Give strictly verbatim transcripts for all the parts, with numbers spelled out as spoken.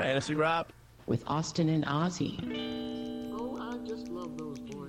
Fantasy Rap with Austin and Ozzy. Oh, I just love those boys.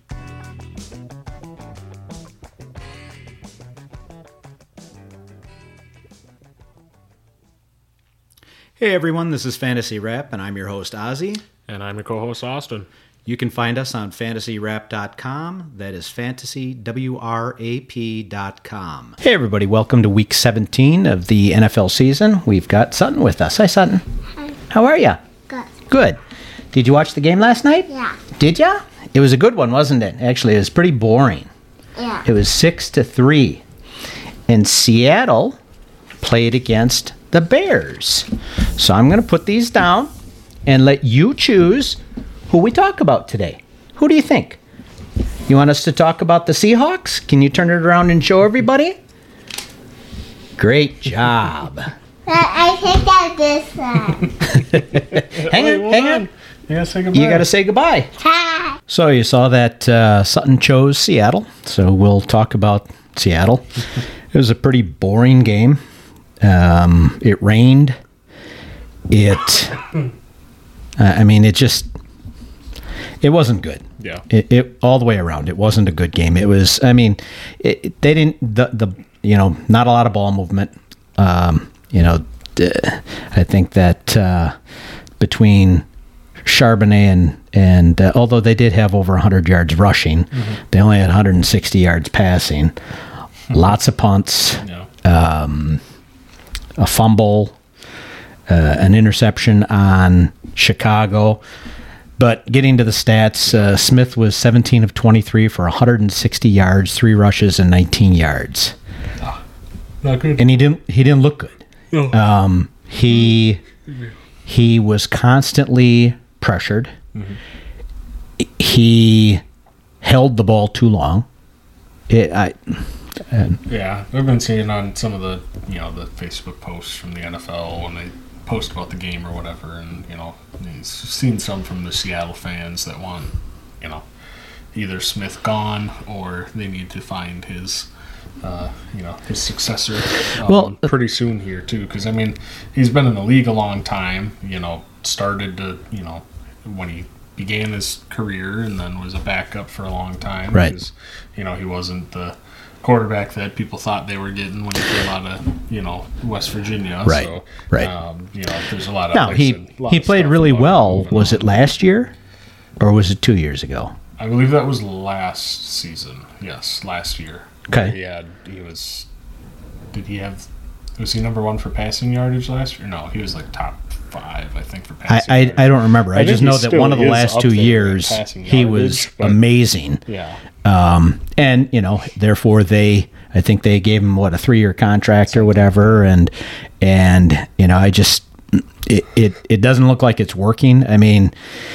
Hey everyone, this is Fantasy Rap, and I'm your host Ozzy. And I'm your co-host Austin. You can find us on fantasy rap dot com. That is fantasy, W R A P dot com. Hey everybody, welcome to week seventeen of the N F L season. We've got Sutton with us. Hi Sutton. Hi. How are you? Good. Good. Did you watch the game last night? Yeah. Did ya? It was a good one, wasn't it? Actually, it was pretty boring. Yeah. It was six to three. And Seattle played against the Bears. So I'm going to put these down and let you choose who we talk about today. Who do you think? You want us to talk about the Seahawks? Can you turn it around and show everybody? Great job. I think I this one. hang on, hang on. You gotta say goodbye. You got to say goodbye. Hi. So you saw that uh, Sutton chose Seattle, so we'll talk about Seattle. It was a pretty boring game. Um, it rained. It, uh, I mean, it just, it wasn't good. Yeah. It, it all the way around. It wasn't a good game. It was, I mean, it, they didn't, the, the, you know, not a lot of ball movement. Um, you know, I think that uh, between Charbonnet and, and uh, although they did have over one hundred yards rushing, mm-hmm. they only had one hundred sixty yards passing. Mm-hmm. Lots of punts, Yeah. um, a fumble, uh, an interception on Chicago. But getting to the stats, uh, Smith was seventeen of twenty-three for one hundred sixty yards, three rushes, and nineteen yards. Ah, not good. And he didn't he didn't look good. No. Um, he he was constantly pressured. Mm-hmm. He held the ball too long. It, I, and, yeah, I've been seeing on some of the you know the Facebook posts from the N F L when they post about the game or whatever, and you know he's seen some from the Seattle fans that want you know either Smith gone or they need to find his. Uh, you know, his successor um, well, pretty soon here, too. Because, I mean, he's been in the league a long time, you know, started to, you know, when he began his career and then was a backup for a long time. Right. Because, you know, he wasn't the quarterback that people thought they were getting when he came out of, you know, West Virginia. Right, so, right. Um, you know, there's a lot of... no, like he, said, a lot he of played stuff really about well. moving Was on. it last year or was it two years ago? I believe that was last season. Yes, last year. Okay. He had, he was, did he have, was he number one for passing yardage last year? No, he was like top five, I think, for I, passing I, yardage. I don't remember. I, I just think know he that still one of the is last up two there in years, passing he yardage, was but- amazing. Yeah. Um, and, you know, therefore they, I think they gave him, what, a three-year contract or whatever. And, and you know, I just, it, it, it doesn't look like it's working. I mean,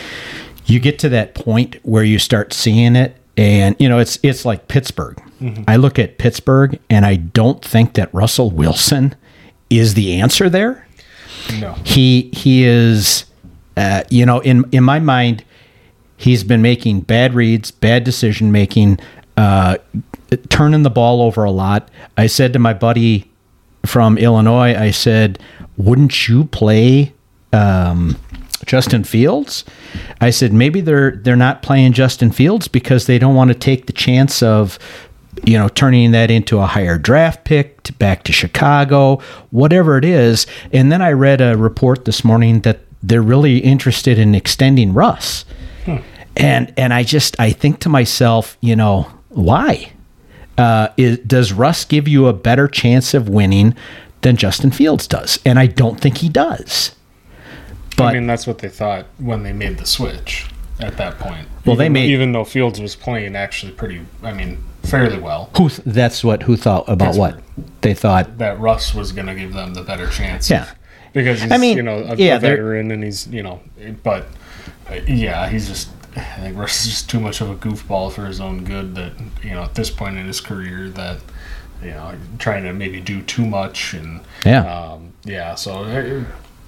you get to that point where you start seeing it. And, you know, it's it's like Pittsburgh. Mm-hmm. I look at Pittsburgh, and I don't think that Russell Wilson is the answer there. No. He he is, uh, you know, in, in my mind, he's been making bad reads, bad decision-making, uh, turning the ball over a lot. I said to my buddy from Illinois, I said, wouldn't you play um, Justin Fields? I said, maybe they're they're not playing Justin Fields because they don't want to take the chance of, you know, turning that into a higher draft pick to back to Chicago, whatever it is. And then I read a report this morning that they're really interested in extending Russ. Hmm. And and I just, I think to myself, you know, why? Uh, is, does Russ give you a better chance of winning than Justin Fields does? And I don't think he does. But, I mean, that's what they thought when they made the switch at that point. Well, even, they made even though Fields was playing actually pretty, I mean, fairly well. Who? Th- that's what. Who thought about Pittsburgh. what they thought? That Russ was going to give them the better chance. Yeah. Of, because he's, I mean, you know, a, yeah, a veteran and he's, you know, but uh, yeah, he's just, I think Russ is just too much of a goofball for his own good that, you know, at this point in his career that, you know, trying to maybe do too much and, Yeah. um, yeah, so it,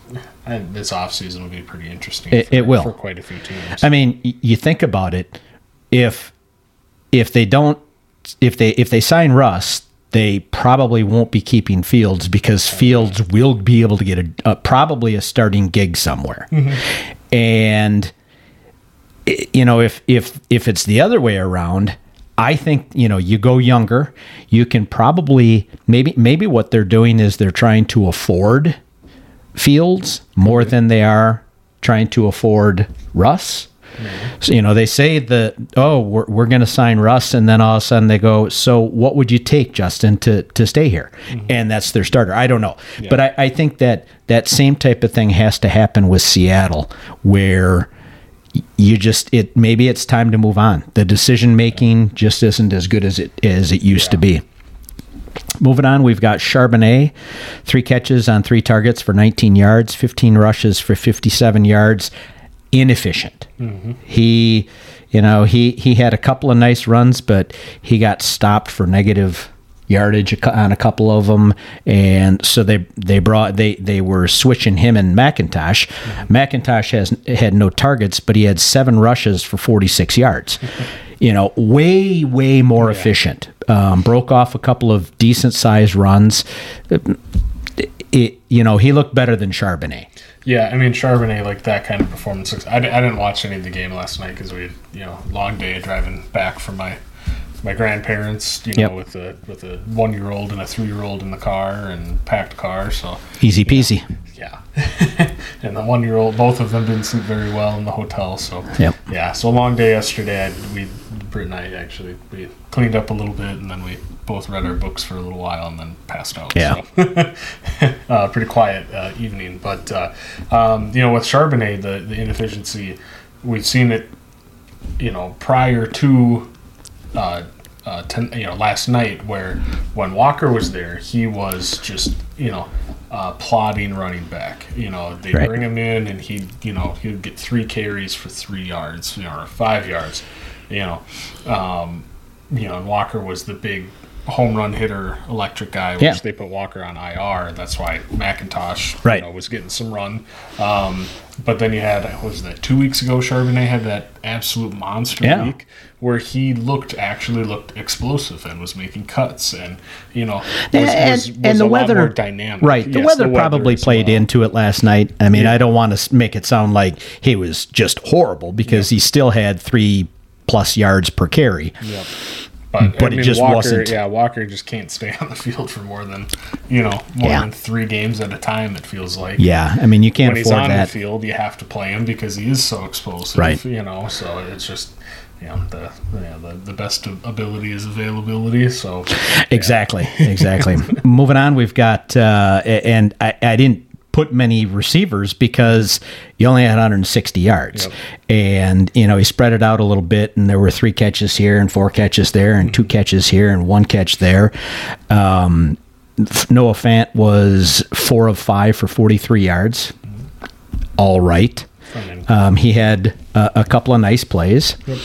I, this offseason will be pretty interesting. It- for, it will. for quite a few teams. I mean, y- you think about it. If if they don't, if they if they sign Russ, they probably won't be keeping Fields because Fields will be able to get a, a probably a starting gig somewhere. Mm-hmm. And you know, if if if it's the other way around, I think, you know, you go younger, you can probably maybe maybe what they're doing is they're trying to afford Fields more than they are trying to afford Russ. Mm-hmm. So, you know, they say that, oh, we're, we're going to sign Russ, and then all of a sudden they go, so what would you take, Justin, to, to stay here? Mm-hmm. And that's their starter. I don't know. Yeah. But I, I think that that same type of thing has to happen with Seattle, where you just, it maybe it's time to move on. The decision-making just isn't as good as it as it used yeah. to be. Moving on, we've got Charbonnet, three catches on three targets for nineteen yards, fifteen rushes for fifty-seven yards. Inefficient. Mm-hmm. He, you know, he, he had a couple of nice runs, but he got stopped for negative yardage on a couple of them, and so they they brought they they were switching him and McIntosh. Mm-hmm. McIntosh has had no targets, but he had seven rushes for forty-six yards. You know, way way more yeah. efficient. Um, broke off a couple of decent sized runs. It, it, you know, he looked better than Charbonnet. Yeah, I mean, Charbonnet, like that kind of performance. I, I didn't watch any of the game last night because we had, you know, long day driving back from my my grandparents, you know, yep. with a with a one year old and a three year old in the car and packed car. So easy peasy. You know, yeah, and the one year old, both of them didn't sleep very well in the hotel. So yep. yeah, so a long day yesterday. I, we Britt and I actually we cleaned up a little bit, and then we both read our books for a little while and then passed out. Yeah. So, uh, pretty quiet uh, evening. But, uh, um, you know, with Charbonnet, the, the inefficiency, we've seen it, you know, prior to, uh, uh, ten, you know, last night where when Walker was there, he was just, you know, uh, plodding running back. You know, they right. bring him in and he, you know, he would get three carries for three yards, you know, or five yards, you know. Um, you know, and Walker was the big home run hitter, electric guy, which yeah. they put Walker on I R. That's why McIntosh right. you know, was getting some run. Um, but then you had, what was that, two weeks ago, Charbonnet had that absolute monster yeah. week where he looked, actually looked explosive and was making cuts and, you know, was, and, was, was and the a weather, lot more dynamic. Right. The yes, weather the weather probably played well. into it last night. I mean, yeah. I don't want to make it sound like he was just horrible because yeah. he still had three plus yards per carry. Yep. But, but I mean, it just Walker, wasn't. Yeah, Walker just can't stay on the field for more than, you know, more yeah. than three games at a time, it feels like. Yeah, I mean, you can't when afford he's on that. the field, you have to play him because he is so explosive. Right. You know, so it's just, you know, the yeah, the, the best ability is availability. So yeah. Exactly, exactly. Moving on, we've got, uh, and I, I didn't put many receivers because you only had one hundred sixty yards. Yep. And, you know, he spread it out a little bit, and there were three catches here and four catches there and two catches here and one catch there. Um, Noah Fant was four of five for forty-three yards. All right. Um, he had uh, a couple of nice plays. Yep.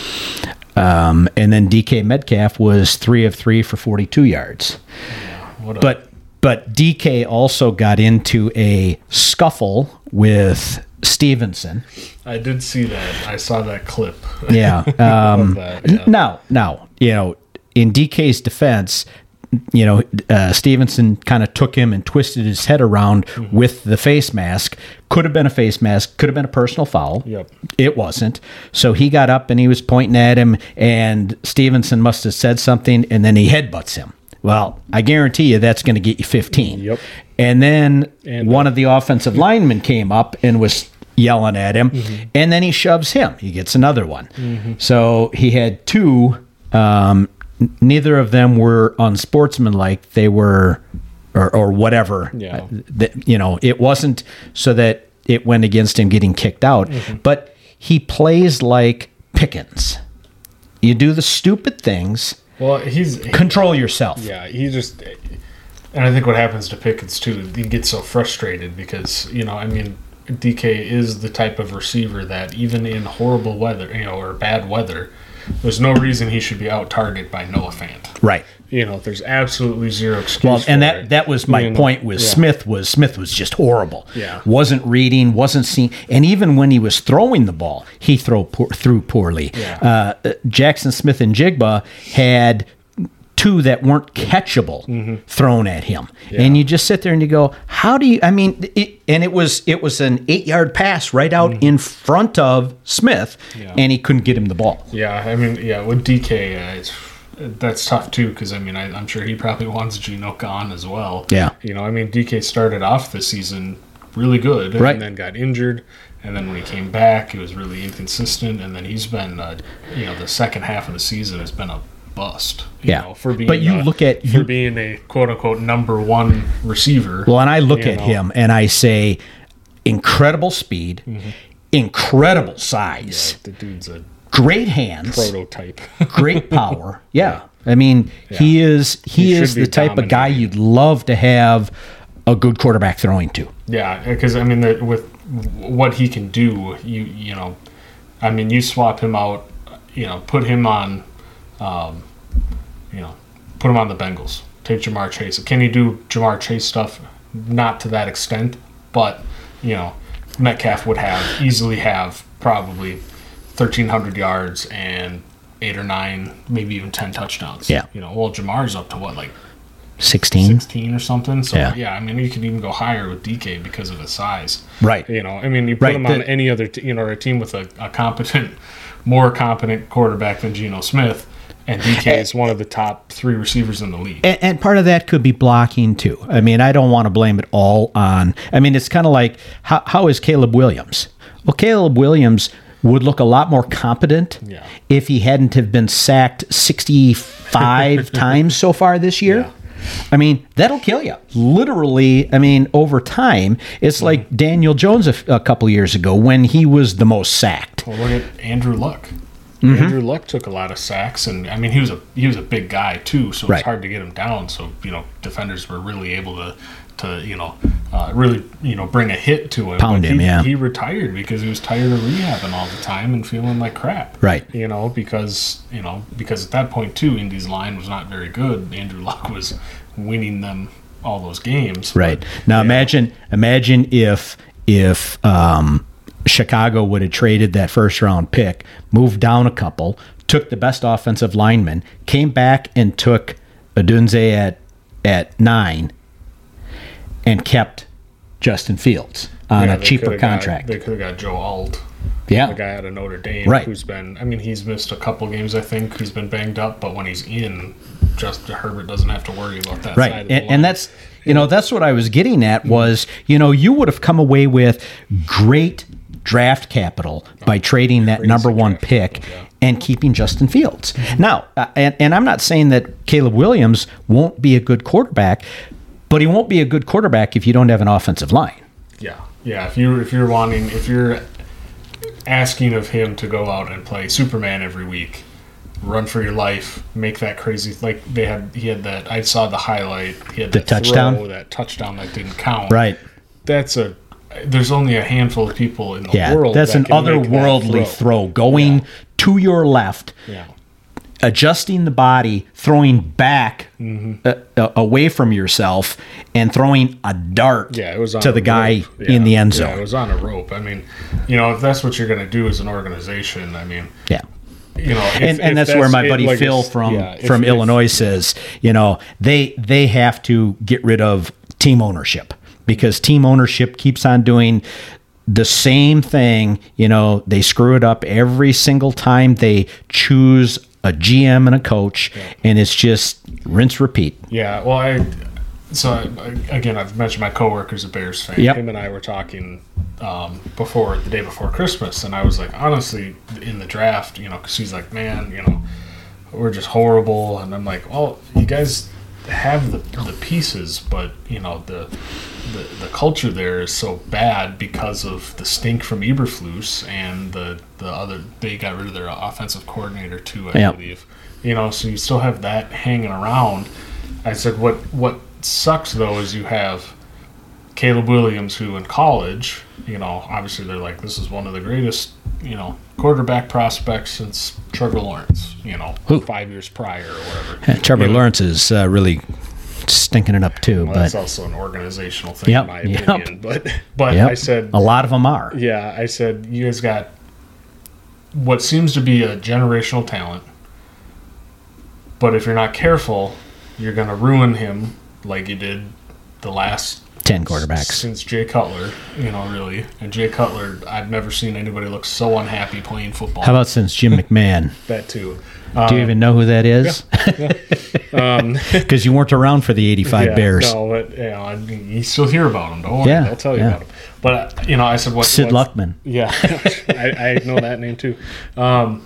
Um, and then D K Metcalf was three of three for forty-two yards. Yeah, what a- but But D K also got into a scuffle with Stevenson. I did see that. I saw that clip. Yeah. Um, that, yeah. Now, now, you know, in D K's defense, you know, uh, Stevenson kind of took him and twisted his head around mm-hmm. with the face mask. Could have been a face mask. Could have been a personal foul. Yep. It wasn't. So he got up and he was pointing at him, and Stevenson must have said something, and then he headbutts him. Well, I guarantee you that's going to get you fifteen. Yep. And then and, one of the offensive linemen came up and was yelling at him, mm-hmm. and then he shoves him. He gets another one. Mm-hmm. So he had two. Um, neither of them were unsportsmanlike. They were, or, or whatever. Yeah. That, you know, it wasn't so that it went against him getting kicked out, mm-hmm. but he plays like Pickens. You do the stupid things. Well, he's control yourself. Yeah, he just, and I think what happens to Pickens too, he gets so frustrated because, you know, I mean, D K is the type of receiver that even in horrible weather, you know, or bad weather, there's no reason he should be out targeted by Noah Fant. Right. You know, there's absolutely zero excuse. Well, and for that it. that was my you know, point. Was yeah. Smith was Smith was just horrible. Yeah. Wasn't reading, wasn't seeing, and even when he was throwing the ball, he throw poor, threw poorly. Yeah. Uh, Jackson Smith and Jigba had two that weren't catchable Mm-hmm. thrown at him. And you just sit there and you go, how do you, I mean, it, and it was, it was an eight yard pass right out in front of Smith Mm-hmm. Yeah. and he couldn't get him the ball. Yeah, I mean, yeah, with D K, uh, it's, that's tough too because I mean, I, I'm sure he probably wants Geno gone as well. Yeah. You know, I mean, D K started off the season really good, Right. and then got injured, and then when he came back, it was really inconsistent, and then he's been, uh, you know, the second half of the season has been a bust. You Yeah. know, for being, But you uh, look at- for you- being a quote unquote number one receiver. Well, and I look you at know. him and I say, incredible speed, incredible Yeah, size, the dude's a great hands, prototype. great power. Yeah. I mean, he is he, He should is be the type of guy dominating. you'd love to have a good quarterback throwing to. Yeah, because I mean, the, with what he can do, you you know, I mean, you swap him out, you know, put him on, um, you know, put him on the Bengals. Take Jamar Chase. Can he do Jamar Chase stuff? Not to that extent, but you know, Metcalf would have easily have probably thirteen hundred yards and eight or nine, maybe even ten touchdowns. Yeah. You know, well, Jamar's up to what, like sixteen. sixteen or something. So Yeah. yeah. I mean, you could even go higher with D K because of his size. Right. You know, I mean, you put Right, him on the- any other, t- you know, a team with a, a competent, more competent quarterback than Geno Smith, and D K is one of the top three receivers in the league. And, and part of that could be blocking too. I mean, I don't want to blame it all on. I mean, it's kind of like how, how is Caleb Williams? Well, Caleb Williams would look a lot more competent Yeah. if he hadn't have been sacked sixty-five times so far this year. Yeah. I mean, that'll kill you. Literally, I mean, over time, it's like Daniel Jones a, a couple years ago when he was the most sacked. Well, look at Andrew Luck. Mm-hmm. Andrew Luck took a lot of sacks, and I mean, he was a he was a big guy too, so Right. it's hard to get him down. So you know, defenders were really able to to you know uh, really you know bring a hit to him. Pound But him, he, yeah. He retired because he was tired of rehabbing all the time and feeling like crap. Right. You know, because you know because at that point too, Indy's line was not very good. Andrew Luck was winning them all those games. Right. But, Now yeah. imagine imagine if if um, Chicago would have traded that first round pick, moved down a couple, took the best offensive lineman, came back and took Odunze at at nine, and kept Justin Fields on Yeah, a they cheaper coulda got- contract. they could have got Joe Alt. Yeah. The guy out of Notre Dame, Right. who's been, I mean, he's missed a couple games, I think. He's been banged up, but when he's in, just Herbert doesn't have to worry about that Right. side of the And, line. and that's, you know, that's what I was getting at was, you know, you would have come away with great draft capital by trading that Crazy number one draft pick capital, yeah. and keeping Justin Fields. Now, uh, and, and I'm not saying that Caleb Williams won't be a good quarterback, but he won't be a good quarterback if you don't have an offensive line. Yeah, yeah. If you if you're wanting, if you're asking of him to go out and play Superman every week, run for your life, make that crazy, like they had, he had that. I saw the highlight. He had The that touchdown? throw, that touchdown that didn't count. Right. That's a. There's only a handful of people in the Yeah. world. That's that an can make that otherworldly throw. throw. Going to your left, Yeah. adjusting the body, throwing back Mm-hmm. uh, uh, away from yourself, and throwing a dart Yeah, it was on to a the guy rope. in Yeah. the end Yeah, zone. it was on a rope. I mean, you know, if that's what you're going to do as an organization, I mean, Yeah. you know, if, And, and if that's, where my it, buddy like Phil it's- from yeah, if- from if- Illinois says, you know, they they have to get rid of team ownership because team ownership keeps on doing the same thing. You know, they screw it up every single time they choose a G M and a coach, and it's just rinse repeat. Yeah, well, I so I, again, I've mentioned my coworker's a Bears fan. Yep. Him and I were talking um, before the day before Christmas, and I was like, honestly, in the draft, you know, because he's like, man, you know, we're just horrible, and I'm like, well, you guys have the the pieces, but you know, the the, the culture there is so bad because of the stink from Eberflus and the the other. They got rid of their offensive coordinator too, I Yep. believe. You know, so you still have that hanging around. I said, what what sucks though is you have Caleb Williams, who in college, you know, obviously they're like, this is one of the greatest, you know, quarterback prospects since Trevor Lawrence, you know, Who? five years prior or whatever. And Trevor You know, Lawrence is uh, really stinking it up too. well, but that's also an organizational thing, Yep, in my yep. opinion. But but yep, I said, a lot of them are. yeah, I said, you guys got what seems to be a generational talent, But if you're not careful, you're going to ruin him like you did the last ten quarterbacks since Jay Cutler, you know, really. And Jay Cutler, I've never seen anybody look so unhappy playing football. How about since Jim McMahon? That too. Do Um, you even know who that is? Because you weren't around for the eighty-five yeah, Bears. No, but you know, I mean, you still hear about him. Don't worry, Yeah, I'll tell you yeah. about him. But uh, you know, I said what Sid what's- Luckman. Yeah, I, I know that name too. Um,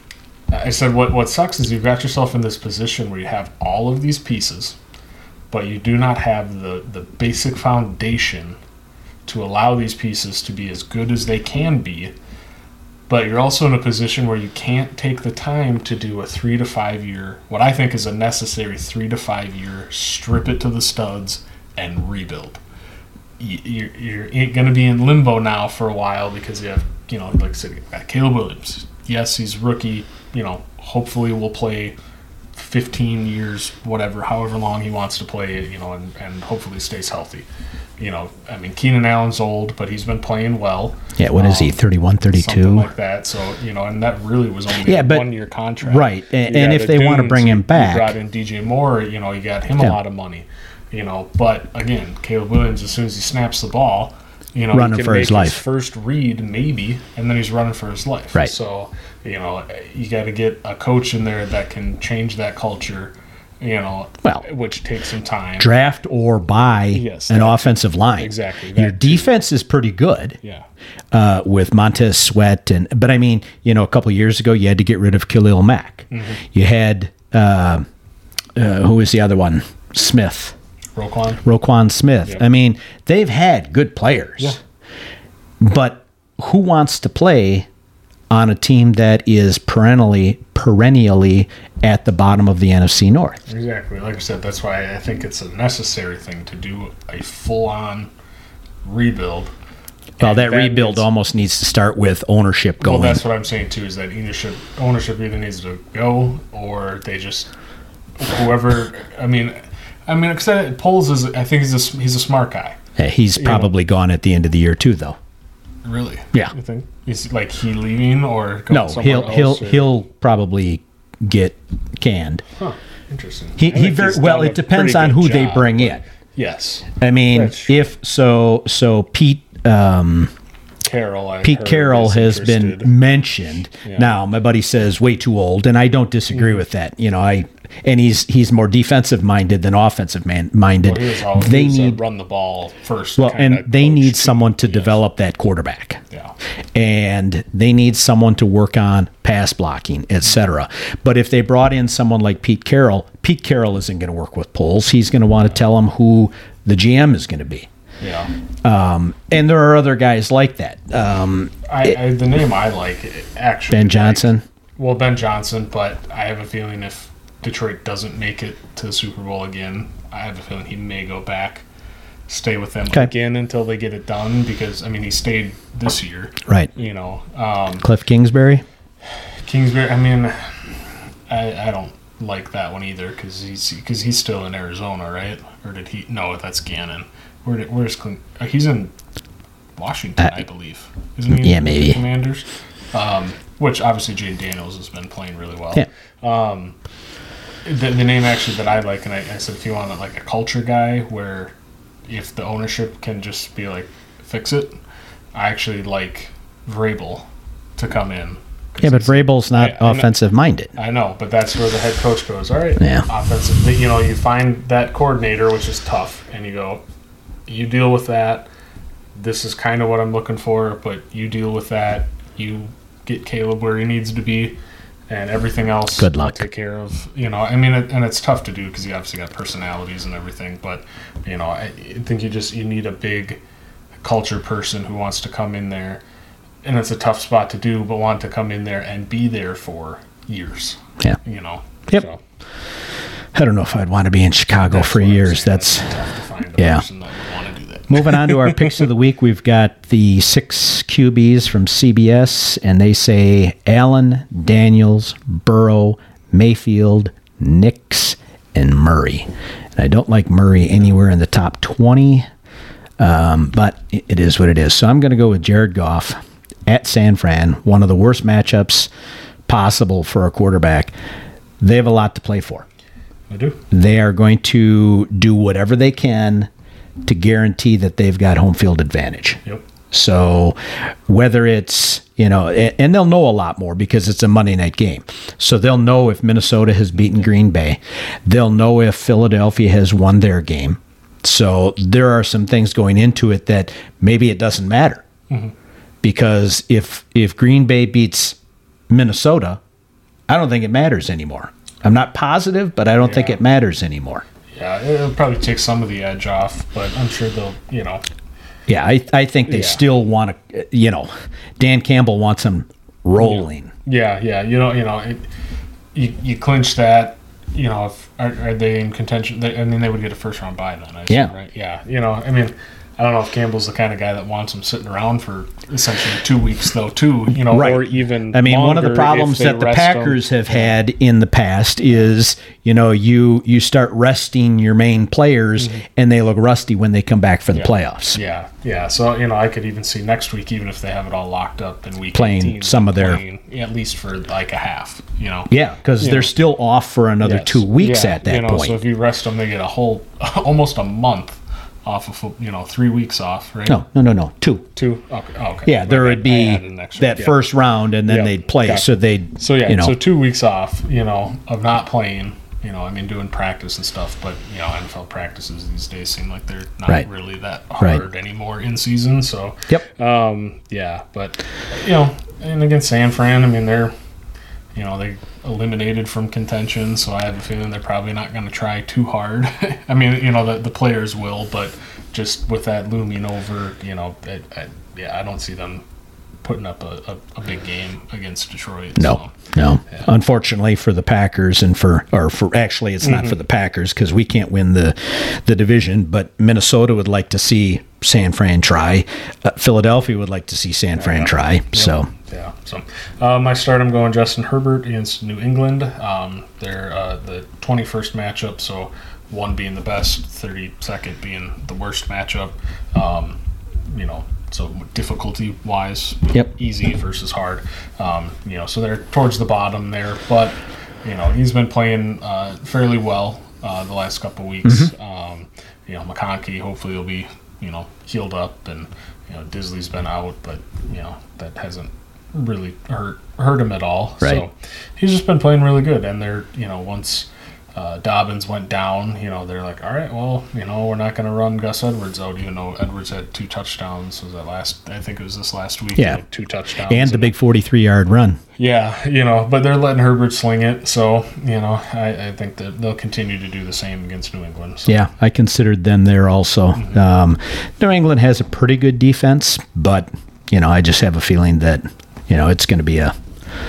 I said what what sucks is you've got yourself in this position where you have all of these pieces, but you do not have the the basic foundation to allow these pieces to be as good as they can be. But you're also in a position where you can't take the time to do a three to five year, what I think is a necessary three to five year, strip it to the studs and rebuild. You- You're, you're going to be in limbo now for a while because you have, you know, like I said, you've got Caleb Williams. Yes, he's rookie. You know, hopefully will play fifteen years, whatever, however long he wants to play, you know, and, and hopefully stays healthy. You know, I mean, Keenan Allen's old, but he's been playing well. Yeah, what is he, Um, thirty-one, Something thirty-two? like that. So, you know, and that really was only Yeah, a but- one-year contract. right, and- You and got if the they wanna Dunes, bring him you- back- You brought in D J Moore, you know, you got him Yeah. a lot of money. You know, but again, Caleb Williams, as soon as he snaps the ball, you know, Running he can for make his life. first read, maybe, and then he's running for his life. Right. So, you know, you got to get a coach in there that can change that culture, you know, Well, which takes some time. Draft or buy Yes, an that- offensive line. Exactly, Your that too. defense is pretty good. Yeah. uh, with Montez Sweat, and but I mean, you know, a couple of years ago, you had to get rid of Khalil Mack. Mm-hmm. You had uh, uh, who was the other one? Smith, Roquan. Roquan Smith. Yep. I mean, they've had good players, Yeah. but who wants to play on a team that is perennially perennially at the bottom of the N F C North? Exactly. Like I said, that's why I think it's a necessary thing to do a full-on rebuild. Well, And that rebuild means- almost needs to start with ownership Well, going. that's what I'm saying too. Is that ownership ownership either needs to go or they just whoever. I mean, I mean, because Poles is. I think he's a he's a smart guy. Yeah, he's you know. probably gone at the end of the year too, though. Really? Yeah. You think is like he leaving or going No, somewhere he'll else, he'll or- he'll probably get canned. Huh. Interesting. He I he think very he's well. done It a depends pretty on good who they job, bring but- in. Yes. I mean, That's true. if so, so Pete um, Carroll. I Pete heard Carroll is has been interested. mentioned. Yeah. Now, my buddy says way too old, and I don't disagree with that. You know, I and he's he's more defensive minded than offensive man minded. Well, he was always, they he was a need run the ball first. well, kinda and they coach, need too. someone to Yes. develop that quarterback. Yeah. And they need someone to work on pass blocking, et cetera. But if they brought in someone like Pete Carroll, Pete Carroll isn't going to work with Poles. He's going to want to tell him who the G M is going to be. Yeah. Um, and there are other guys like that. Um, I, I the name I like actually. Ben Johnson. like- well, Ben Johnson, but I have a feeling if Detroit doesn't make it to the Super Bowl again, I have a feeling he may go back, stay with them Okay. again until they get it done. Because I mean, he stayed this year. Right. You know, um, Cliff Kingsbury. Kingsbury. I mean, I, I don't like that one either because he's because he's still in Arizona, right? Or did he? No, that's Gannon. Where did, where's Clint? Uh, he's in Washington, Uh, I believe. Isn't he? yeah, in maybe. the Commanders. Um, which obviously Jay Daniels has been playing really well. Yeah. Um, the, the name actually that I like, and I, I said if you want like a culture guy, where if the ownership can just be like fix it, I actually like Vrabel to come in. Yeah, but Vrabel's not I- I know- offensive minded. I know, but that's where the head coach goes. All right, Yeah. offensive. You know, you find that coordinator, which is tough, and you go, you deal with that. This is kind of what I'm looking for, but you deal with that. You get Caleb where he needs to be, and everything else. Good I'll luck. take care of. You know, I mean, it, and it's tough to do because you obviously got personalities and everything. But you know, I I think you just you need a big culture person who wants to come in there. And it's a tough spot to do, but want to come in there and be there for years. Yeah. You know. Yep. So I don't know if I'd want to be in Chicago that's for what I'm years. saying. That's It's tough to find a yeah. person that would want to do that. Moving on to our picks of the week, we've got the six Q Bs from C B S, and they say Allen, Daniels, Burrow, Mayfield, Nix, and Murray. And I don't like Murray anywhere in the top twenty, um, but it it is what it is. So I'm going to go with Jared Goff at San Fran, one of the worst matchups possible for a quarterback. they have a lot to play for. I do. They are going to do whatever they can to guarantee that they've got home field advantage. Yep. So whether it's, you know, a- and they'll know a lot more because it's a Monday night game. So they'll know if Minnesota has beaten Green Bay. They'll know if Philadelphia has won their game. So there are some things going into it that maybe it doesn't matter. Mm-hmm. Because if if Green Bay beats Minnesota, I don't think it matters anymore. I'm not positive, but I don't think Yeah. it matters anymore. Yeah, it'll probably take some of the edge off, but I'm sure they'll, you know. Yeah, I, I think they Yeah. still want to, you know, Dan Campbell wants them rolling. Yeah, yeah, you know, you know, it, you you clinch that. You know, if are, are they in contention? They, I mean, they would get a first round bye then. I assume, Yeah. right. Yeah, you know, I mean, I don't know if Campbell's the kind of guy that wants them sitting around for essentially two weeks, though, too. You know, Right. or even. I mean, one of the longer problems if they that the rest 'em. Packers have had in the past is, you know, you you start resting your main players and they look rusty when they come back for the playoffs. Mm-hmm. Yeah, yeah. So you know, I could even see next week, even if they have it all locked up in week Playing eighteen, some of their- playing at least for like a half. You know. Yeah, because Yeah. they're still off for another Yes. two weeks Yeah, at that you know, point. So if you rest them, they get a whole, almost a month off of, fo- you know, three weeks off, right? no, no, no, no, two. Two? Okay. Oh, okay. Yeah, there I- would I be added an extra- that yeah. first round, and then Yeah, they'd play. gotcha. So they'd, So, yeah, you know, so two weeks off, you know, of not playing, you know, I mean, doing practice and stuff, but, you know, N F L practices these days seem like they're not Right. really that Right. hard anymore in season. So, Yep. um, yeah, but, you know, and against San Fran, I mean, they're, you know, they eliminated from contention, so I have a feeling they're probably not going to try too hard. I mean, you know, the, the players will, but just with that looming over, you know, I, I, yeah, I don't see them putting up a, a, a big game against Detroit. No, so. no. Unfortunately for the Packers and for, or for actually, it's not for the Packers because we can't win the the division. But Minnesota would like to see San Fran try. Uh, Philadelphia would like to see San Fran try. So Yeah. So uh, my start, I'm going Justin Herbert against New England. Um, they're uh, the twenty-first matchup, so one being the best, thirty-second being the worst matchup. Um, you know, so difficulty wise, Yep. easy versus hard. Um, you know, so they're towards the bottom there, but you know he's been playing uh, fairly well uh, the last couple weeks. Um, you know, McConkey hopefully will be you know healed up, and you know Disley's been out, but you know that hasn't really hurt hurt him at all. Right. So he's just been playing really good, and they're you know once. Uh, Dobbins went down, you know, they're like, all right, well, you know, we're not going to run Gus Edwards out, even though Edwards had two touchdowns. Was that last, I think it was this last week. Yeah. Like two touchdowns. and the big forty-three yard run. Yeah, you know, but they're letting Herbert sling it. So, you know, I, I think that they'll continue to do the same against New England. So. Yeah, I considered them there also. Um, New England has a pretty good defense, but you know, I just have a feeling that you know it's going to be a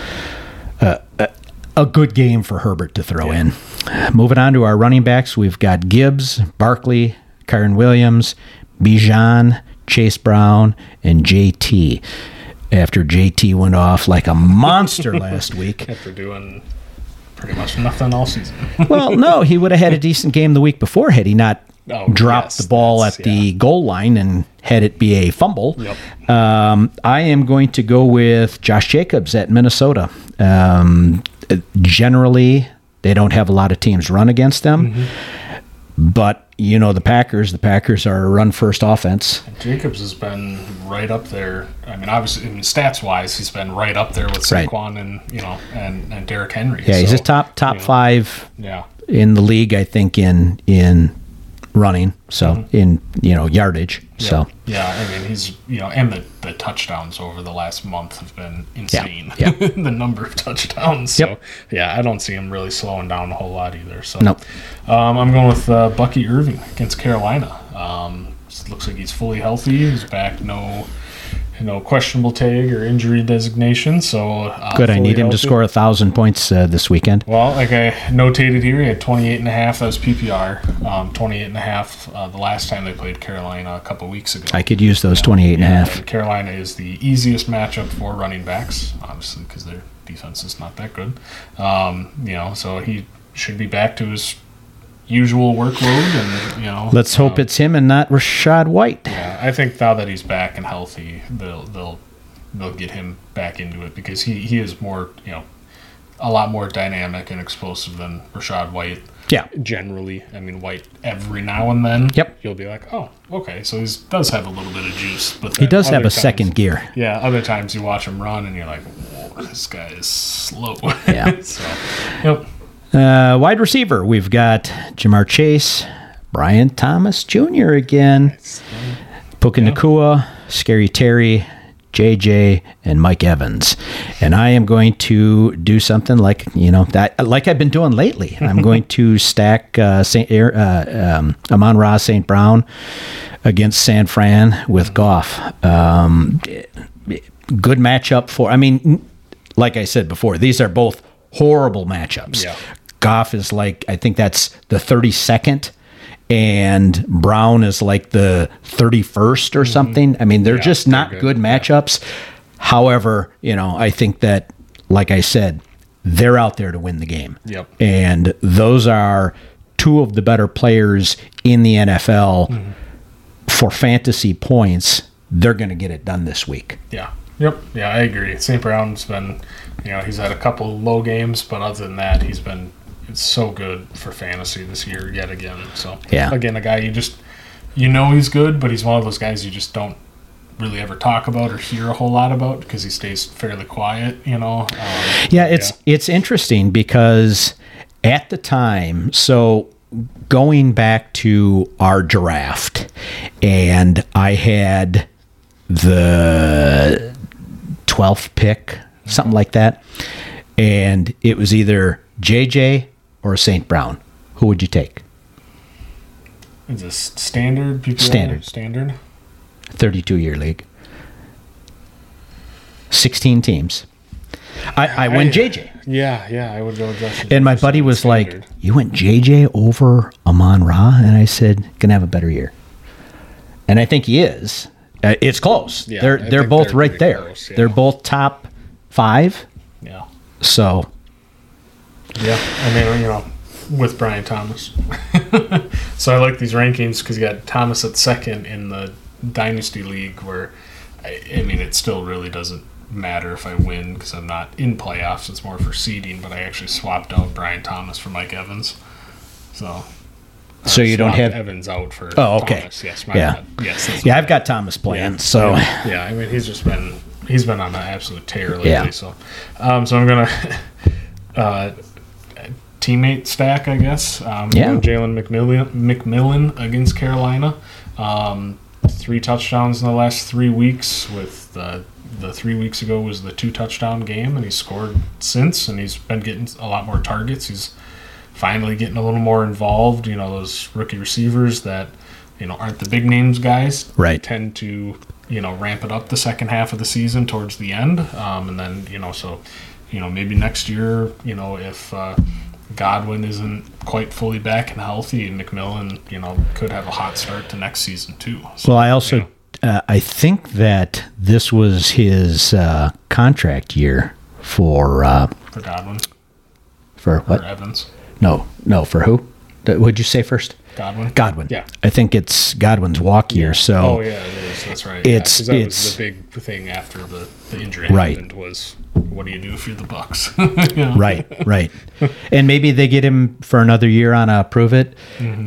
a, a a good game for Herbert to throw in. Moving on to our running backs, we've got Gibbs, Barkley, Kyron Williams, Bijan, Chase Brown, and J T. After J T went off like a monster last week. After doing pretty much nothing all season. Well, no, he would have had a decent game the week before had he not Oh, dropped yes, the ball at that's- the yeah. goal line and had it be a fumble. Yep. Um, I am going to go with Josh Jacobs at Minnesota. Um, generally, they don't have a lot of teams run against them. Mm-hmm. But, you know, the Packers, the Packers are a run-first offense. Jacobs has been right up there. I mean, obviously, I mean, stats-wise, he's been right up there with Right. Saquon and, you know, and, and Derrick Henry. Yeah, he's So, a top top you know, five Yeah. in the league, I think, in in running. So, Mm-hmm. in, you know, yardage. So, Yeah, I mean, he's, you know, and the, the touchdowns over the last month have been insane. yeah. The number of touchdowns. So, Yep. yeah, I don't see him really slowing down a whole lot either. So, Nope. um, I'm going with uh, Bucky Irving against Carolina. Um, it looks like he's fully healthy. He's back, no, no questionable tag or injury designation. So, uh, good. I fully need him to healthy. score a thousand points uh, this weekend. Well, like I notated here, he had twenty-eight and a half. That was P P R. Um, twenty-eight and a half uh, the last time they played Carolina a couple weeks ago. I could use those twenty-eight and a Yeah, half. and Carolina is the easiest matchup for running backs, obviously, because their defense is not that good. Um, you know, so he should be back to his usual workload, and you know. Let's hope um, it's him and not Rashad White. Yeah, I think now that he's back and healthy, they'll they'll they'll get him back into it because he, he is more you know a lot more dynamic and explosive than Rashad White. Yeah. Generally, I mean, White every now and then. Yep. You'll be like, oh, okay, so he does have a little bit of juice, but He then does have other a times- second gear. Yeah, other times you watch him run and you're like, whoa, this guy is slow. Yeah. so, yep. Uh, wide receiver, we've got Jamar Chase, Brian Thomas Junior again, Puka Nacua, Scary Terry, J J, and Mike Evans. And I am going to do something like, you know, that like I've been doing lately. I'm going to stack uh, Saint uh, um, Amon-Ra Saint Brown against San Fran with Goff. Um, good matchup for, I mean, like I said before, these are both horrible matchups. Yeah. Goff is like, I think that's the thirty-second, and Brown is like the thirty-first or something. I mean, they're Yeah, just they're not good. good, matchups. However, you know, I think that, like I said, they're out there to win the game. Yep. And those are two of the better players in the N F L for fantasy points. They're going to get it done this week. Yeah. Yep. Yeah, I agree. Saint Brown's been, you know, he's had a couple low games, but other than that, he's been it's so good for fantasy this year yet again. So, Yeah. again, a guy you just, you know he's good, but he's one of those guys you just don't really ever talk about or hear a whole lot about because he stays fairly quiet, you know. Um, Yeah, it's it's interesting because at the time, so going back to our draft, and I had the twelfth pick, something like that, and it was either J J or Saint Brown. Who would you take? Is this standard? P P R? Standard. Standard? thirty-two year league. sixteen teams. I, I went J J. Yeah, yeah, I would go with Justin. And my Jefferson buddy was standard. like, "You went J J over Amon-Ra?" And I said, "Gonna have a better year." And I think he is. Uh, it's close. Yeah, they're I they're think both they're right pretty there. close, yeah. They're They're both top five. Yeah. So Yeah, I mean, you know, with Brian Thomas. So I like these rankings because you got Thomas at second in the Dynasty League where, I, I mean, it still really doesn't matter if I win because I'm not in playoffs. It's more for seeding, but I actually swapped out Brian Thomas for Mike Evans. So so you don't swapped have. Evans out for Oh, okay. Thomas. Yes, my Yeah. bad. Yes, that's Yeah, my I've got Thomas playing. Yeah. So yeah, yeah, I mean he's just been he's been on an absolute tear lately. Yeah. So, um, so I'm gonna uh, teammate stack, I guess. Um, Yeah. Jalen McMillan McMillan against Carolina. Um, three touchdowns in the last three weeks. With the the three weeks ago was the two touchdown game, and he's scored since, and he's been getting a lot more targets. He's finally getting a little more involved. You know, those rookie receivers that, you know, aren't the big names guys. Right. Tend to, you know, ramp it up the second half of the season towards the end. Um, and then, you know, so, you know, maybe next year, you know, if uh, Godwin isn't quite fully back and healthy, McMillan, you know, could have a hot start to next season too. So, well, I also you know, uh, I think that this was his uh, contract year for uh, for Godwin for or what? Evans. No, no, for who? Th- What'd you say first? Godwin. Godwin. Yeah. I think it's Godwin's walk year. So Oh yeah, it is. That's right. It's- yeah, 'cause that it's- was the big thing after the, the injury Right. happened was what do you do if you're the Bucks? You know? right, right. And maybe they get him for another year on a prove it, Mm-hmm.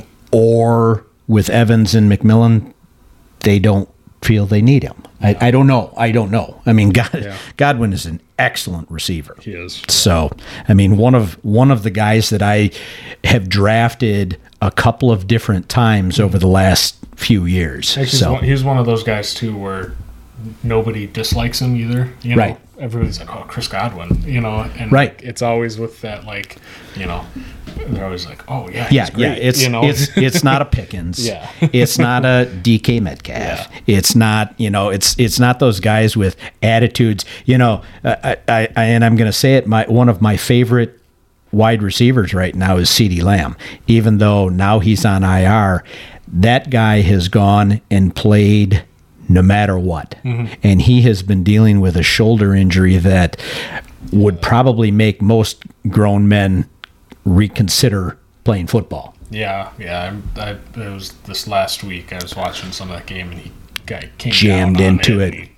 or with Evans and McMillan, they don't feel they need him. I, I don't know. I don't know. I mean, God, Yeah. Godwin is an excellent receiver. He is. So, I mean, one of one of the guys that I have drafted a couple of different times over the last few years. Actually, So, he's, one, he's one of those guys too where nobody dislikes him either. You know? Right. Everybody's like, "Oh, Chris Godwin," you know, and Right. like, it's always with that, like, you know, they're always like, "Oh yeah, yeah, he's great," yeah, it's you know, it's it's not a Pickens. Yeah. It's not a D K Metcalf. It's not, you know, it's it's not those guys with attitudes. You know, I, I, I and I'm going to say it. My one of my favorite wide receivers right now is CeeDee Lamb. Even though now he's on I R, that guy has gone and played no matter what, Mm-hmm. and he has been dealing with a shoulder injury that would probably make most grown men reconsider playing football. yeah, yeah. I, I, it was this last week. I was watching some of that game, and he guy came Jammed down on into it. it. and he-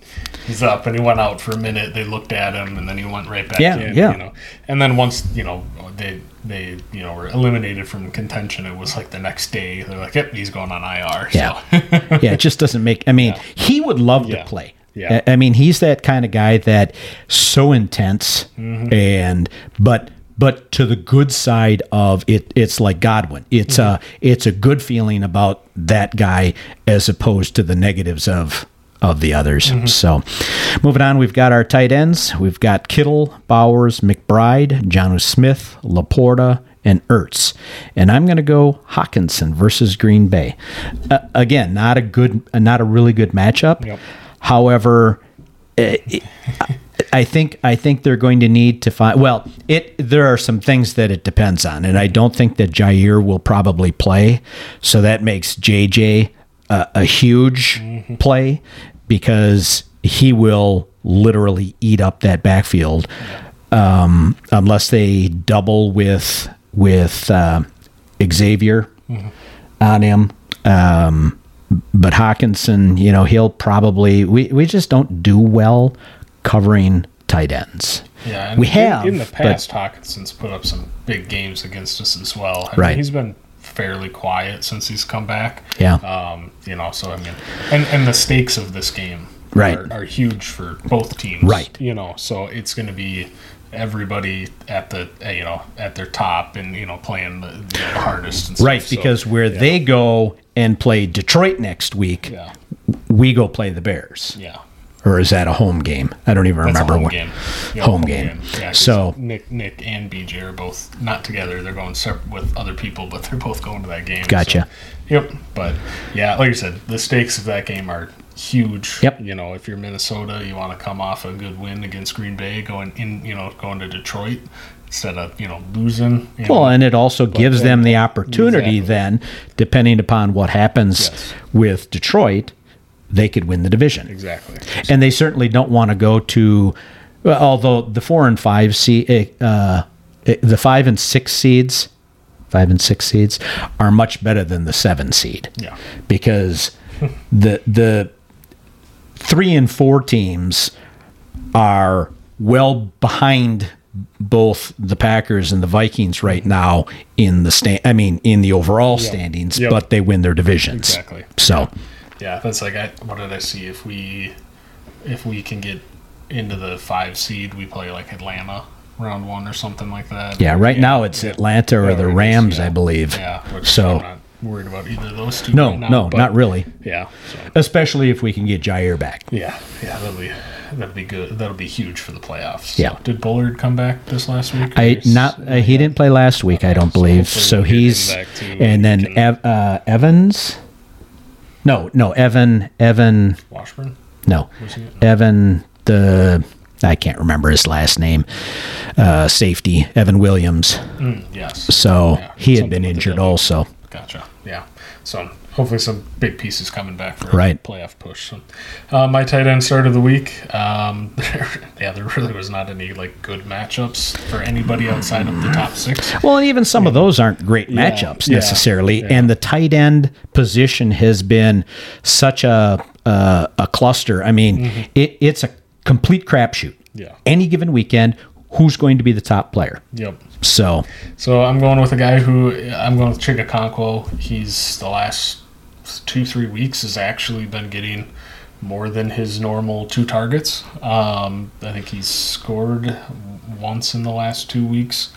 he's up, and he went out for a minute. They looked at him, and then he went right back Yeah, in. yeah. You know, and then once you know they they you know were eliminated from contention, it was like the next day they're like, yep, he's going on I R. Yeah. So. Yeah, it just doesn't make. I mean, Yeah. he would love Yeah. to play. Yeah. I I mean, he's that kind of guy that so intense, Mm-hmm. and but but to the good side of it, it's like Godwin. It's Mm-hmm. a it's a good feeling about that guy as opposed to the negatives of of the others. Mm-hmm. So, moving on, we've got our tight ends. We've got Kittle, Bowers, McBride, Jonnu Smith, Laporta, and Ertz. And I'm going to go Hawkinson versus Green Bay. Uh, again, not a good, uh, not a really good matchup. Yep. However, uh, it, I think I think they're going to need to find. Well, it there are some things that it depends on, and I don't think that Jair will probably play. So that makes J J a, a huge Mm-hmm. play because he will literally eat up that backfield um, unless they double with with uh, Xavier Mm-hmm. on him. Um, but Hawkinson, you know, he'll probably we, we just don't do well covering tight ends. Yeah, and We in- have, in the but- past. Hawkinson's put up some big games against us as well. I Right. mean, he's been fairly quiet since he's come back. Yeah. Um, you know, so I mean, and and the stakes of this game Right. are, are huge for both teams. Right. You know, so it's going to be everybody at the uh, you know at their top and you know playing the, the hardest and stuff. Right, So, because where yeah. they go and play Detroit next week, yeah we go play the Bears. yeah. Or is that a home game? I don't even That's remember. a home what- game. Yeah, Home game. Yeah, 'cause So- Nick, Nick and B J are both not together. They're going separate with other people, but they're both going to that game. Gotcha. So, yep. But yeah, like I said, the stakes of that game are huge. Yep. You know, if you're Minnesota, you want to come off a good win against Green Bay, going in, you know, going to Detroit instead of you know losing. You Well, know. and it also gives then- them the opportunity Exactly. then, depending upon what happens Yes. with Detroit, they could win the division. exactly. And they certainly don't want to go to, well, although the four and five seed, uh, the five and six seeds, five and six seeds are much better than the seven seed. Yeah. Because the the three and four teams are well behind both the Packers and the Vikings right now in the stand. I mean, in the overall Yep. standings, Yep. but they win their divisions. Exactly. So. Yeah, that's like I, what did I see? If we if we can get into the five seed, we play like Atlanta round one or something like that. Yeah, right now it's Atlanta or Yeah, the it is, Rams, yeah. I believe. Yeah, which So- I'm not worried about either of those two. No, right now, no, but- not really. Yeah, so, Especially if we can get Jair back. yeah, yeah, that'll be that'll be good. That'll be huge for the playoffs. Yeah. So, did Bullard come back this last week? I Or not uh, he didn't play last week, I don't so believe. hopefully So we'll get him he's back too, and and then he can- Ev, uh, Evans. No, no, Evan, Evan, Washburn. no, Was he? Evan. The I can't remember his last name. Uh, safety Evan Williams. Mm, yes. So Yeah, he had something been with the injured W. also. Gotcha. Yeah. So hopefully some big pieces coming back for Right. a playoff push. So, uh, my tight end start of the week. Um, yeah, there really was not any like good matchups for anybody outside of the top six. Well, and even some of those aren't great Yeah, matchups yeah, necessarily. yeah. And the tight end position has been such a uh, a cluster. I mean, it, it's a complete crapshoot. Mm-hmm. Yeah. Any given weekend, who's going to be the top player? Yep. So, So I'm going with a guy who I'm going with Chigakonkwo. He's the last two three weeks has actually been getting more than his normal two targets. Um, I think he's scored once in the last two weeks.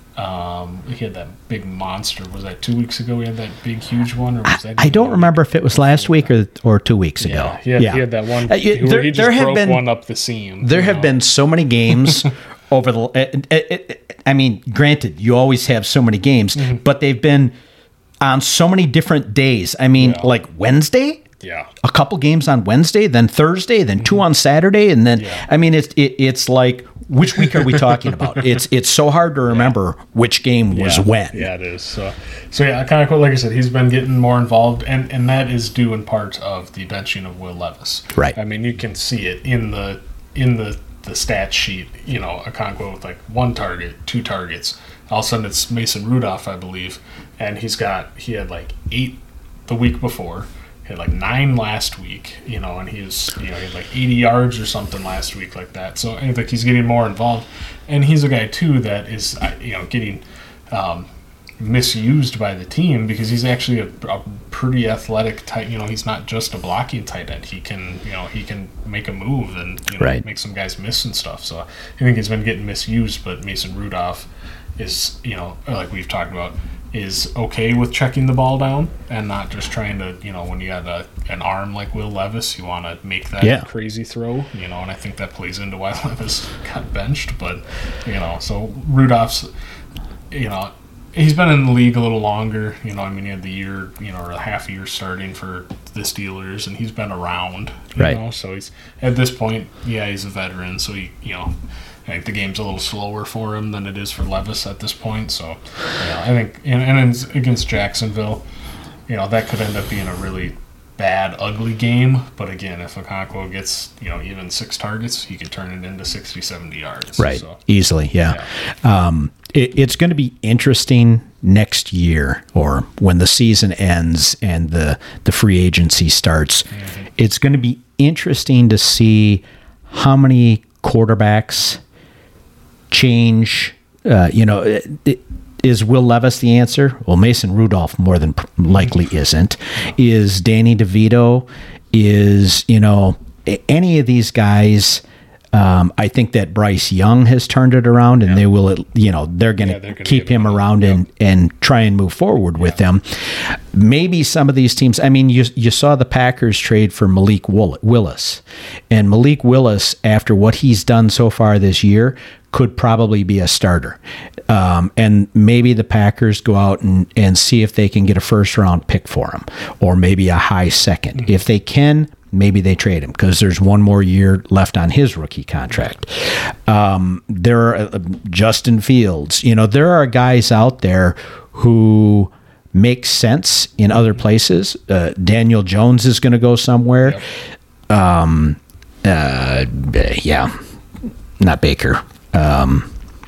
Um, he had that big monster. Was that two weeks ago? He had that big, huge one, or was that? I don't remember if it was last week or or two weeks ago. Yeah, he had, he had that one. Uh, yeah, where there- he just there have broke been- one up the seam. There you have know? been so many games over the. It, it, it, I mean, granted, you always have so many games, but they've been on so many different days. I mean, Yeah. like Wednesday, Yeah. a couple games on Wednesday, then Thursday, then two on Saturday, and then Yeah. I mean, it's it, it's like which week are we talking about? It's it's so hard to remember which game was yeah. when. Yeah, it is. So, so yeah, kind of like I said, he's been getting more involved, and, and that is due in part of the benching of Will Levis. Right. I mean, you can see it in the in the the stat sheet. You know, Okonkwo with like one target, two targets. All of a sudden, it's Mason Rudolph, I believe, and he's got he had like eight the week before. had like nine last week, you know, and he was, you know, he had like eighty yards or something last week like that. So I think he's getting more involved. And he's a guy, too, that is, uh, you know, getting um, misused by the team because he's actually a, a pretty athletic tight, you know, he's not just a blocking tight end. He can, you know, he can make a move and, you know, Right. make some guys miss and stuff. So I think he's been getting misused, but Mason Rudolph is, you know, like we've talked about, is okay with checking the ball down and not just trying to, you know, when you got a, an arm like Will Levis, you want to make that Yeah. crazy throw, you know, and I think that plays into why Levis got benched. But, you know, so Rudolph's, you know, he's been in the league a little longer, you know, I mean, he had the year, you know, or a half year starting for the Steelers, and he's been around, you Right. know, so he's, at this point, yeah, he's a veteran, so he, you know, I think the game's a little slower for him than it is for Levis at this point. So, you know, I think, and, and it's against Jacksonville, you know, that could end up being a really bad, ugly game. But again, if Okonkwo gets, you know, even six targets, he could turn it into sixty, seventy yards. Right. So, Easily. Yeah. Um, it, it's going to be interesting next year, or when the season ends and the, the free agency starts. Mm-hmm. It's going to be interesting to see how many quarterbacks change. Uh, you know, it, it, is Will Levis the answer? Well, Mason Rudolph more than pr- likely isn't. Is Danny DeVito? Is, you know, a- any of these guys? Um, I think that Bryce Young has turned it around, and Yeah. they will, you know, they're going Yeah, they're to gonna keep give him him a- around yep. and and try and move forward with them. Maybe some of these teams. I mean, you you saw the Packers trade for Malik Will- Willis, and Malik Willis, after what he's done so far this year, could probably be a starter. Um, and maybe the Packers go out and, and see if they can get a first round pick for him, or maybe a high second. Mm-hmm. If they can, maybe they trade him because there's one more year left on his rookie contract. Um, there are uh, Justin Fields. You know, there are guys out there who make sense in other places. Uh, Daniel Jones is going to go somewhere. Yep. Um, uh, yeah, not Baker. Um,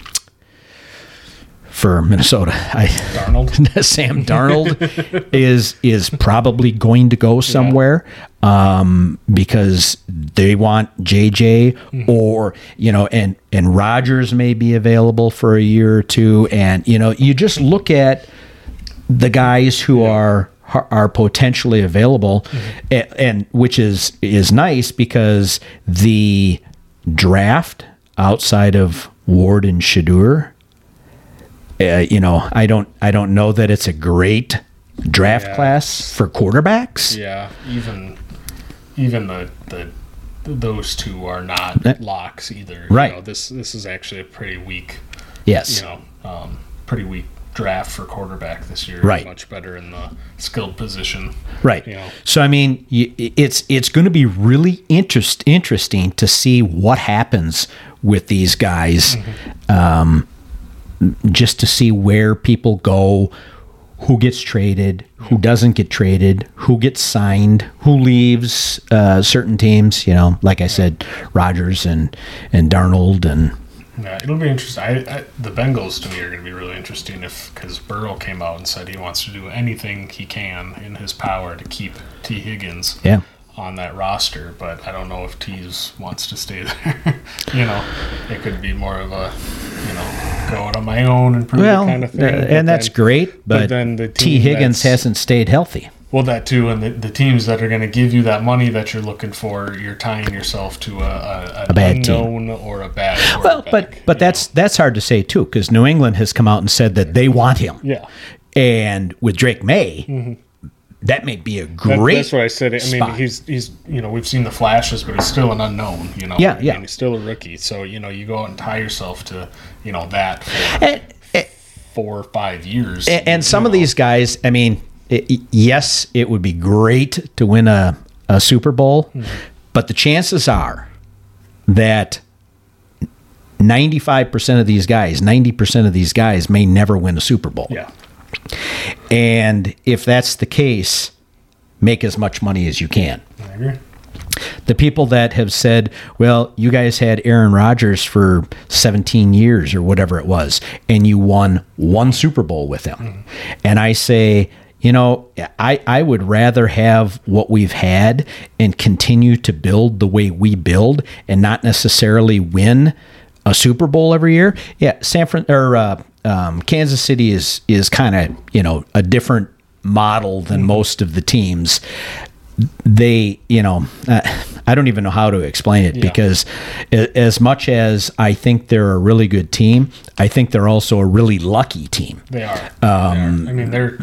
for Minnesota, I, Darnold. Sam Darnold is is probably going to go somewhere um, because they want J J, mm-hmm. or you know, and and Rodgers may be available for a year or two, and you know, you just look at the guys who yeah. are are potentially available, mm-hmm. and, and which is is nice because the draft outside of Ward and Shadur. Uh, you know, I don't, I don't know that it's a great draft yeah. class for quarterbacks. Yeah, even, even the the those two are not that, locks either. Right. You know, this this is actually a pretty weak. Yes. You know, um, pretty weak draft for quarterback this year. Right. Much better in the skilled position. Right. You know. So I mean, it's it's going to be really interest interesting to see what happens with these guys. Mm-hmm. Um, just to see where people go, who gets traded, who doesn't get traded, who gets signed, who leaves uh, certain teams. You know, like I said, Rodgers and, and Darnold. And yeah, it'll be interesting. I, I, the Bengals, to me, are going to be really interesting if because Burrow came out and said he wants to do anything he can in his power to keep T. Higgins. Yeah. On that roster, but I don't know if Tease wants to stay there. You know, it could be more of a, you know, go out on my own and prove well, it kind of thing. Uh, and but that's then, great, but, but then the T. Higgins hasn't stayed healthy. Well, that too, and the, the teams that are going to give you that money that you're looking for, you're tying yourself to a, a, a bad unknown team. or a bad Well, but but that's know? that's hard to say too, because New England has come out and said that they want him. Yeah, and with Drake May. Mm-hmm. That may be a great. That, that's what I said. I spot. mean, he's he's you know we've seen the flashes, but he's still an unknown. You know, yeah, I yeah. mean, he's still a rookie. So you know, you go out and tie yourself to you know that for and, and, four or five years. And, and some know. of these guys, I mean, it, yes, it would be great to win a, a Super Bowl, mm-hmm. but the chances are that ninety-five percent of these guys, ninety percent of these guys may never win a Super Bowl. Yeah. And if that's the case, make as much money as you can. I agree. The people that have said, well, you guys had Aaron Rodgers for seventeen years or whatever it was, and you won one Super Bowl with him. Mm-hmm. And I say, you know, I, I would rather have what we've had and continue to build the way we build and not necessarily win a Super Bowl every year. Yeah, San Fran or uh, um, Kansas City is is kind of, you know, a different model than most of the teams. They, you know, uh, I don't even know how to explain it, Yeah. because a- as much as I think they're a really good team, I think they're also a really lucky team. They are. Um, they are. I mean, they're.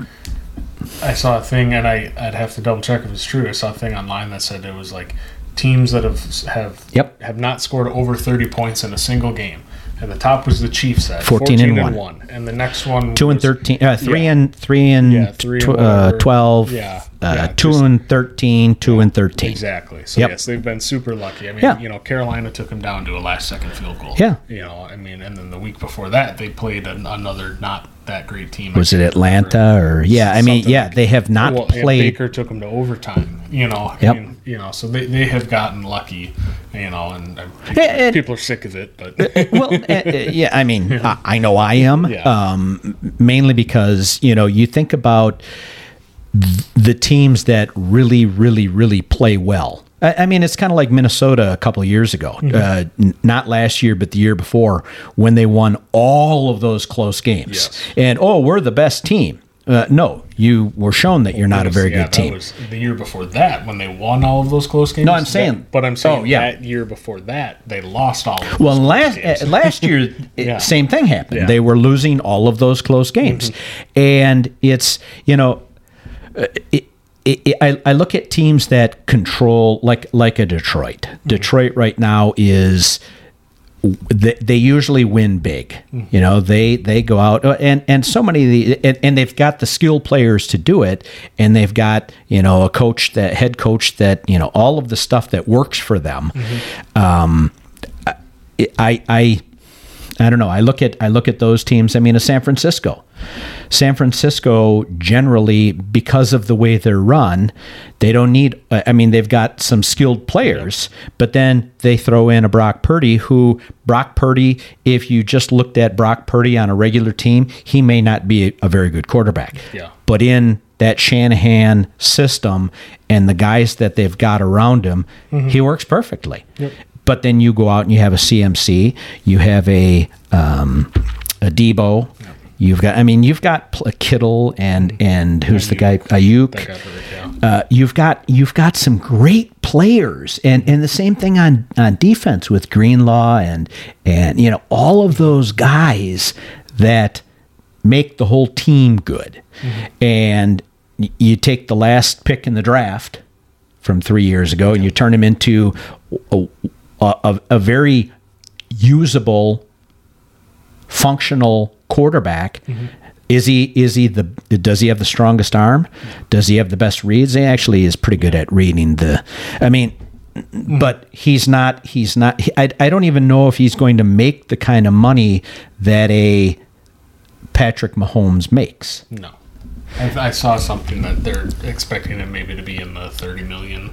I saw a thing, and I I'd have to double check if it's true. I saw a thing online that said it was like teams that have have Yep. have not scored over thirty points in a single game. And the top was the Chiefs at fourteen and one. one, and the next one Two and was- thirteen, uh, three yeah. and three and, Yeah, three tw- and uh, whatever. twelve. Yeah, uh, yeah, two just- and thirteen, two and thirteen. Exactly. So Yep. yes, they've been super lucky. I mean, Yeah. you know, Carolina took them down to a last-second field goal. Yeah. You know, I mean, and then the week before that, they played an, another not that great team. Was I it can't Atlanta remember. or yeah? I mean, Something yeah, like- they have not Well, and played. Baker took them to overtime. You know, Yep. I mean, you know, so they, they have gotten lucky. You know, and uh, people, Yeah, and- people are sick of it, but well, uh, uh, yeah, I mean, I, I know I am. Yeah. Um, mainly because you know you think about th- the teams that really, really, really play well. I, I mean, it's kind of like Minnesota a couple of years ago, Mm-hmm. uh, n- not last year, but the year before, when they won all of those close games. Yes. And oh, we're the best team. Uh, no, you were shown that you're not a very yeah, good team. That was the year before that when they won all of those close games. No, I'm saying- that- but I'm saying oh, yeah. that year before that they lost all of those Well, close last games. uh, last year, it- Yeah. same thing happened. Yeah. They were losing all of those close games, and it's you know, uh, it, it, it, I, I look at teams that control like like a Detroit. Detroit right now is. They, they usually win big, you know. They they go out uh, and and so many of the and, and they've got the skilled players to do it, and they've got you know a coach that head coach that you know all of the stuff that works for them. Um, I I I don't know. I look at I look at those teams. I mean, a San Francisco. San Francisco generally, because of the way they're run, they don't need. I mean, they've got some skilled players, but then they throw in a Brock Purdy. Who Brock Purdy, if you just looked at Brock Purdy on a regular team, he may not be a, a very good quarterback. Yeah. But in that Shanahan system and the guys that they've got around him, he works perfectly. Yep. But then you go out and you have a C M C, you have a um, a Debo. You've got, I mean, you've got Pl- Kittle and and who's the guy Ayuk. That got hurt, yeah. Uh, you've got you've got some great players, and, and the same thing on, on defense with Greenlaw and and you know all of those guys that make the whole team good. And y- you take the last pick in the draft from three years ago, and you turn him into a, a, a very usable, functional quarterback. Is he is he the does he have the strongest arm? Does he have the best reads? He actually is pretty good at reading the. I mean, but he's not. He's not. he- I I don't even know if he's going to make the kind of money that a Patrick Mahomes makes. No, I, I saw something that they're expecting him maybe to be in the thirty million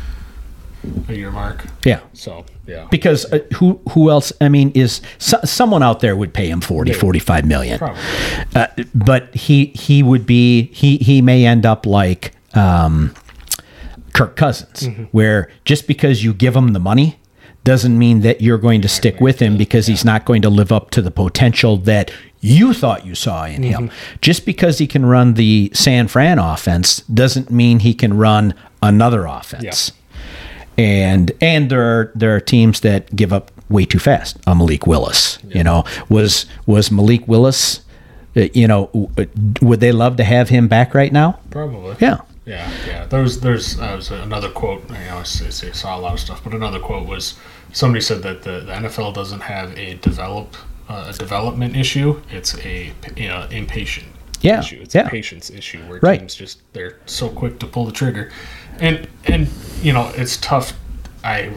a year mark. Yeah. So yeah, Because uh, who who else? I mean, is so, someone out there would pay him forty, forty-five million. probably. Uh, but he he would be he he may end up like um, Kirk Cousins, where just because you give him the money doesn't mean that you're going to stick with him because he's not going to live up to the potential that you thought you saw in him. Just because he can run the San Fran offense doesn't mean he can run another offense. And and there are there are teams that give up way too fast. Uh, Malik Willis, you know, was was Malik Willis, uh, you know, w- would they love to have him back right now? Probably. Yeah. Yeah, yeah. There's, there's, uh, was another quote. You know, I, s- I saw a lot of stuff, but another quote was somebody said that the, the N F L doesn't have a develop uh, a development issue. It's a you know impatient Yeah, issue. It's yeah. a patience issue where Right. teams just they're so quick to pull the trigger, and and you know it's tough. I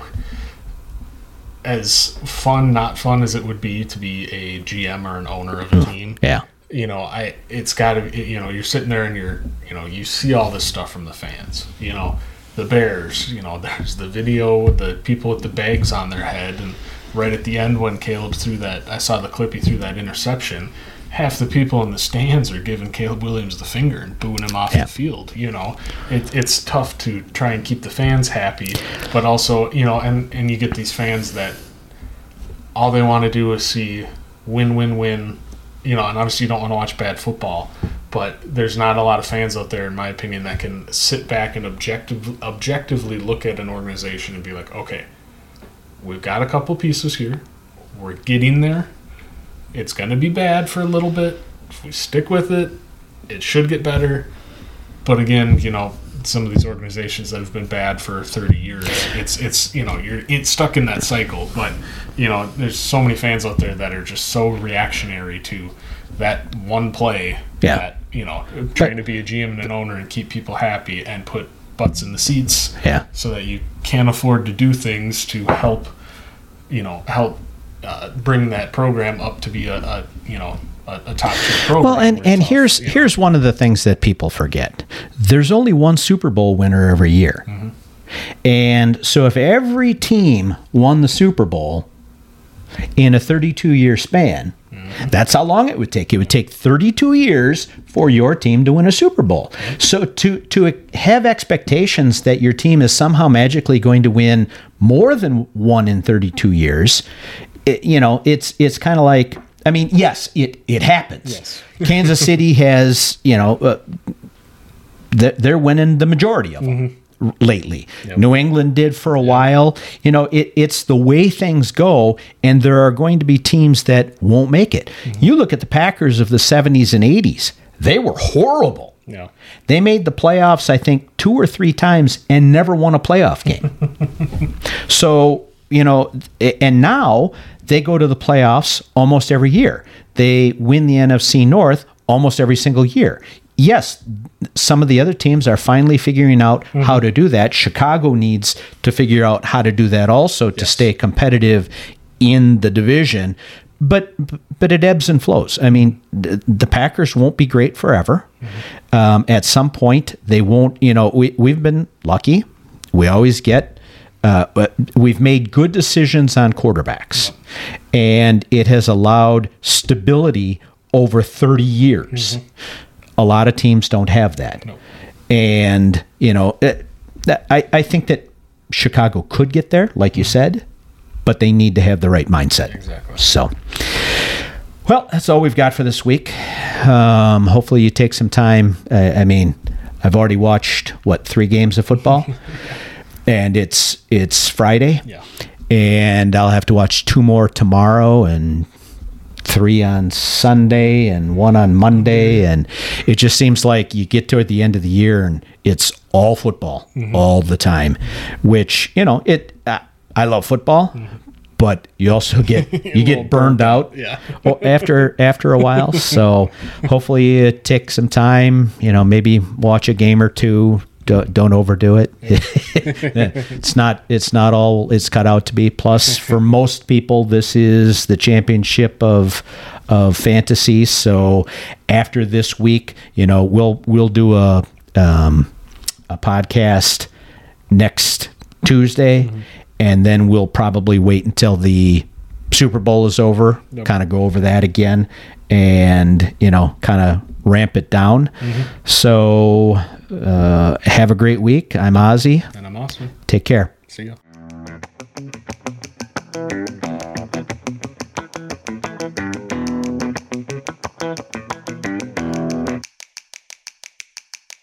as fun, not fun as it would be to be a G M or an owner of a team. Yeah. You know, I it's got to you know you're sitting there and you're you know you see all this stuff from the fans. You know, the Bears. You know, there's the video with the people with the bags on their head, and right at the end when Caleb threw that, I saw the clip. He threw that interception, half the people in the stands are giving Caleb Williams the finger and booing him off Yeah. the field. You know, it, it's tough to try and keep the fans happy, but also, you know, and, and you get these fans that all they want to do is see win, win, win, you know, and obviously you don't want to watch bad football, but there's not a lot of fans out there, in my opinion, that can sit back and objective, objectively look at an organization and be like, okay, we've got a couple pieces here. We're getting there. It's going to be bad for a little bit. If we stick with it, it should get better. But again, you know, some of these organizations that have been bad for thirty years, it's, it's you know, you're it's stuck in that cycle. But, you know, there's so many fans out there that are just so reactionary to that one play Yeah. that, you know, trying to be a G M and an owner and keep people happy and put butts in the seats Yeah. so that you can't afford to do things to help, you know, help uh, bring that program up to be a, a you know, a, a top tier program. Well, and, where and it's here's off, you know. here's one of the things that people forget. There's only one Super Bowl winner every year. Mm-hmm. And so if every team won the Super Bowl in a thirty-two year span, Mm-hmm. that's how long it would take. It would take thirty-two years for your team to win a Super Bowl. So to to have expectations that your team is somehow magically going to win more than one in thirty-two years, it, you know, it's it's kind of like, I mean, yes, it it happens. Yes. Kansas City has, you know, uh, they're, they're winning the majority of them. Lately, Yep. New England did for a while. You know, it, it's the way things go, and there are going to be teams that won't make it. You look at the Packers of the seventies and eighties; they were horrible. Yeah. They made the playoffs, I think, two or three times and never won a playoff game. So, you know, and now they go to the playoffs almost every year. They win the N F C North almost every single year. Yes, some of the other teams are finally figuring out mm-hmm. how to do that. Chicago needs to figure out how to do that also to Yes. stay competitive in the division. But but it ebbs and flows. I mean, the, the Packers won't be great forever. Mm-hmm. Um, at some point, they won't. You know, we we've been lucky. We always get. Uh, but we've made good decisions on quarterbacks, yeah. and it has allowed stability over thirty years. Mm-hmm. A lot of teams don't have that. No. And, you know, it, that, I, I think that Chicago could get there, like you said, but they need to have the right mindset. Exactly. So, well, that's all we've got for this week. Um, hopefully you take some time. Uh, I mean, I've already watched, what, three games of football? yeah. And it's it's Friday. Yeah. And I'll have to watch two more tomorrow and three on Sunday and one on Monday, and it just seems like you get toward the end of the year and it's all football mm-hmm. all the time, which, you know, it uh, I love football, mm-hmm. but you also get you get burned out yeah. after after a while. So hopefully you take some time, you know, maybe watch a game or two. Don't, don't overdo it. it's not. It's not all it's cut out to be. Plus, for most people, this is the championship of of fantasy. So, after this week, you know, we'll we'll do a um, a podcast next Tuesday, mm-hmm. and then we'll probably wait until the Super Bowl is over. Yep. Kind of go over that again, and you know, kind of ramp it down. Mm-hmm. So. Uh, have a great week. I'm Ozzy. And I'm Austin. Take care. See ya.